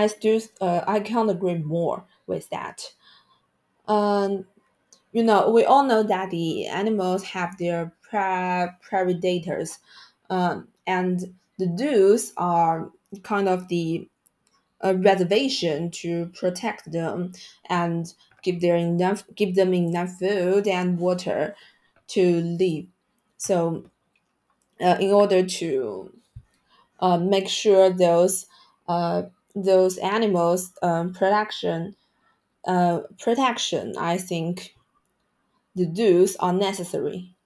I can't agree more with that. Um, we all know that the animals have their predators, and the zoos are kind of the reservation to protect them and give them enough food and water to live. So, in order to make sure those animals protection, I think the zoos are necessary.